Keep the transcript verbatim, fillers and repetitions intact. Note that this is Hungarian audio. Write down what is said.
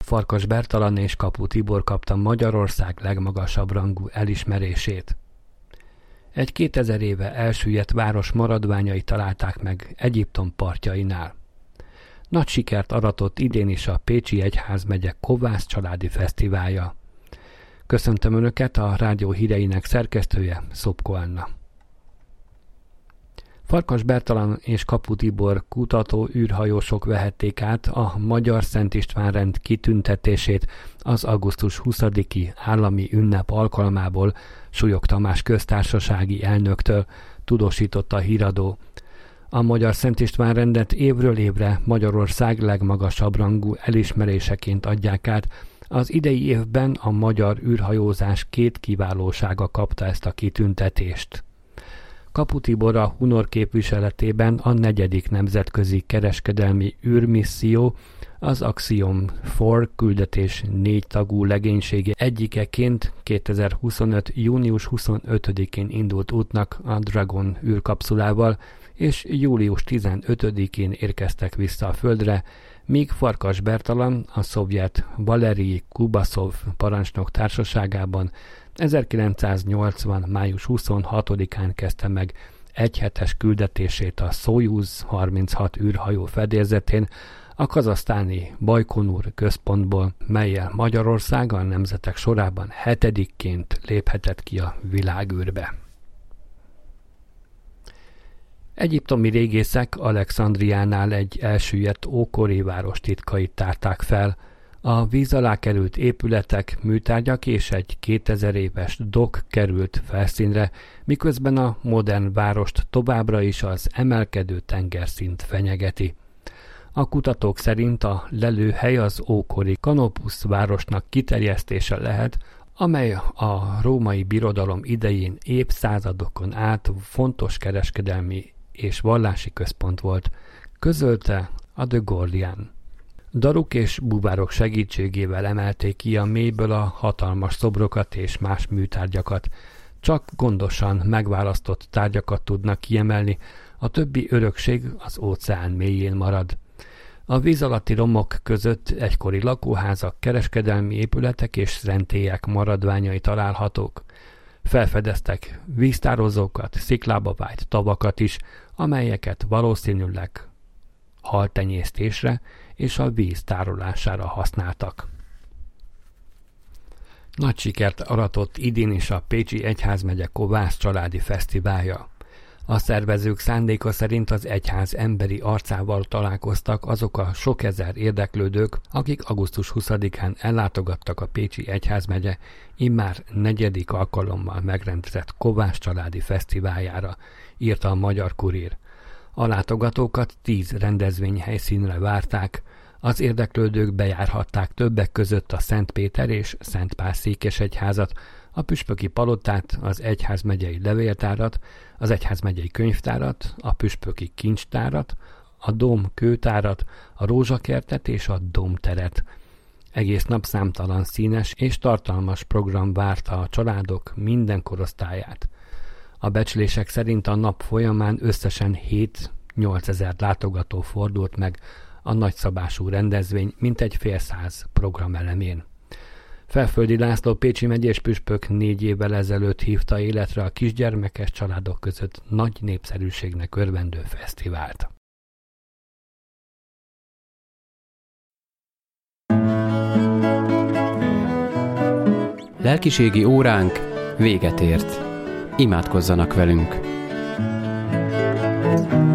Farkas Bertalan és Kapu Tibor kapta Magyarország legmagasabb rangú elismerését. Egy kétezer éve elsüllyedt város maradványai találták meg Egyiptom partjainál. Nagy sikert aratott idén is a Pécsi Egyházmegye Kovász családi fesztiválja. Köszöntöm Önöket, a rádió híreinek szerkesztője, Szopko Anna. Farkas Bertalan és Kapu Tibor kutató űrhajósok vehették át a Magyar Szent István rend kitüntetését az augusztus huszadiki állami ünnep alkalmából Súlyog Tamás köztársasági elnöktől, tudósította a híradó. A Magyar Szent István rendet évről évre Magyarország legmagasabb rangú elismeréseként adják át. Az idei évben a magyar űrhajózás két kiválósága kapta ezt a kitüntetést. Kapu Tibor a Hunor képviseletében a negyedik nemzetközi kereskedelmi űrmisszió, az Axiom négy küldetés négy tagú legénysége egyikeként kétezer-huszonöt. június huszonötödikén indult útnak a Dragon űrkapszulával, és július tizenötödikén érkeztek vissza a Földre, míg Farkas Bertalan a szovjet Valerij Kubaszov parancsnok társaságában ezerkilencszáznyolcvan. május huszonhatodikán kezdte meg egyhetes küldetését a Szojuz harminchat űrhajó fedélzetén a kazahsztáni Bajkonur központból, mellyel Magyarország a nemzetek sorában hetedikként léphetett ki a világűrbe. Egyiptomi régészek Alexandriánál egy elsüllyedt ókori város titkait tárták fel. A víz alá került épületek, műtárgyak és egy kétezer éves dok került felszínre, miközben a modern várost továbbra is az emelkedő tengerszint fenyegeti. A kutatók szerint a lelőhely az ókori Kanopusz városnak kiterjesztése lehet, amely a római birodalom idején évszázadokon át fontos kereskedelmi és vallási központ volt, közölte a The Guardian. Daruk és búvárok segítségével emelték ki a mélyből a hatalmas szobrokat és más műtárgyakat. Csak gondosan megválasztott tárgyakat tudnak kiemelni, a többi örökség az óceán mélyén marad. A víz alatti romok között egykori lakóházak, kereskedelmi épületek és szentélyek maradványai találhatók. Felfedeztek víztározókat, sziklába vájt tavakat is, amelyeket valószínűleg haltenyésztésre és a víz tárolására használtak. Nagy sikert aratott idén is a Pécsi Egyházmegye Kovász családi fesztiválja. A szervezők szándéka szerint az egyház emberi arcával találkoztak azok a sok ezer érdeklődők, akik augusztus huszadikán ellátogattak a Pécsi Egyházmegye immár negyedik alkalommal megrendezett Kovász családi fesztiváljára, írta a Magyar Kurír. A látogatókat tíz rendezvényhelyszínre várták, az érdeklődők bejárhatták többek között a Szent Péter és Szent Pál székesegyházat, a püspöki palotát, az egyházmegyei levéltárat, az egyházmegyei könyvtárat, a püspöki kincstárat, a dóm kőtárat, a rózsakertet és a dómteret. Egész nap számtalan színes és tartalmas program várta a családok minden korosztályát. A becslések szerint a nap folyamán összesen hét-nyolcezer látogató fordult meg a nagyszabású rendezvény mintegy fél száz programelemén. Felföldi László pécsi megyés püspök négy évvel ezelőtt hívta életre a kisgyermekes családok között nagy népszerűségnek örvendő fesztivált. Lelkiségi óránk véget ért. Imádkozzanak velünk!